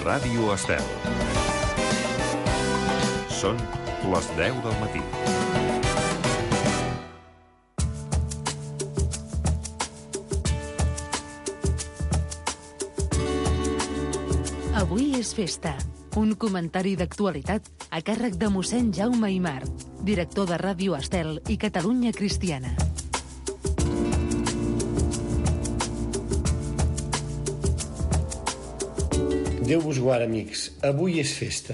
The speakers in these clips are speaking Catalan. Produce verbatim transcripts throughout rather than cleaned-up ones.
Ràdio Estel. Són les deu del matí. Avui és festa. Un comentari d'actualitat a càrrec de mossèn Jaume Aymar, director de Ràdio Estel i Catalunya Cristiana. Déu vos guard, amics. Avui és festa.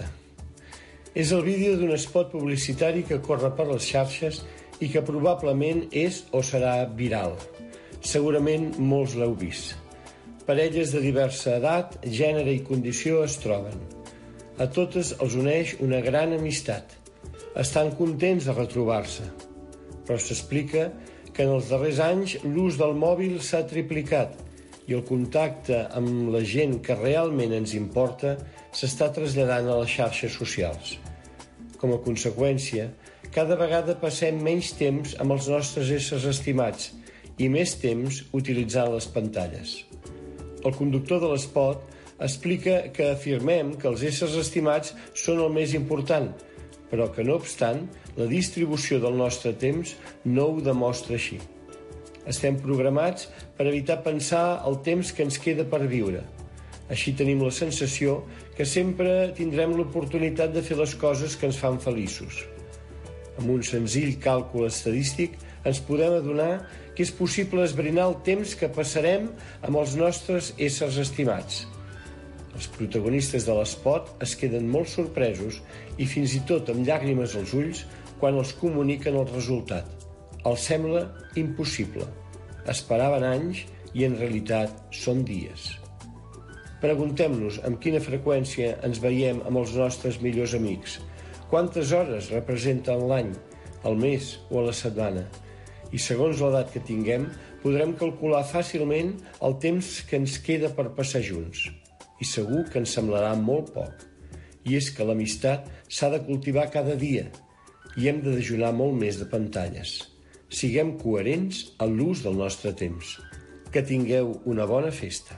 És el vídeo d'un espot publicitari que corre per les xarxes i que probablement és o serà viral. Segurament molts l'heu vist. Parelles de diversa edat, gènere i condició es troben. A totes els uneix una gran amistat. Estan contents de retrobar-se. Però s'explica que en els darrers anys l'ús del mòbil s'ha triplicat i el contacte amb la gent que realment ens importa s'està traslladant a les xarxes socials. Com a conseqüència, cada vegada passem menys temps amb els nostres éssers estimats i més temps utilitzant les pantalles. El conductor de l'espot explica que afirmem que els éssers estimats són el més important, però que, no obstant, la distribució del nostre temps no ho demostra així. Estem programats per evitar pensar el temps que ens queda per viure. Així tenim la sensació que sempre tindrem l'oportunitat de fer les coses que ens fan feliços. Amb un senzill càlcul estadístic ens podem adonar que és possible esbrinar el temps que passarem amb els nostres éssers estimats. Els protagonistes de l'espot es queden molt sorpresos i fins i tot amb llàgrimes als ulls quan els comuniquen el resultat. Els sembla impossible. Esperaven anys i en realitat són dies. Preguntem-nos amb quina freqüència ens veiem amb els nostres millors amics. Quantes hores representen l'any, el mes o a la setmana? I segons l'edat que tinguem, podrem calcular fàcilment el temps que ens queda per passar junts. I segur que ens semblarà molt poc. I és que l'amistat s'ha de cultivar cada dia i hem de dejunar molt més de pantalles. Siguem coherents en l'ús del nostre temps. Que tingueu una bona festa.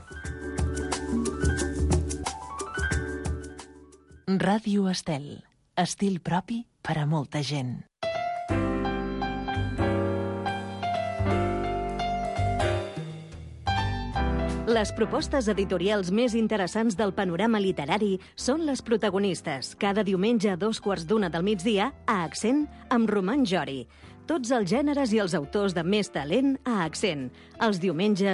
Ràdio Estel. Estil propi per a molta gent. Les propostes editorials més interessants del panorama literari són les protagonistes, cada diumenge a dos quarts d'una del migdia, a Accent, amb Roman Jori. Tots els gèneres i els autors de més talent a Accent, els diumenges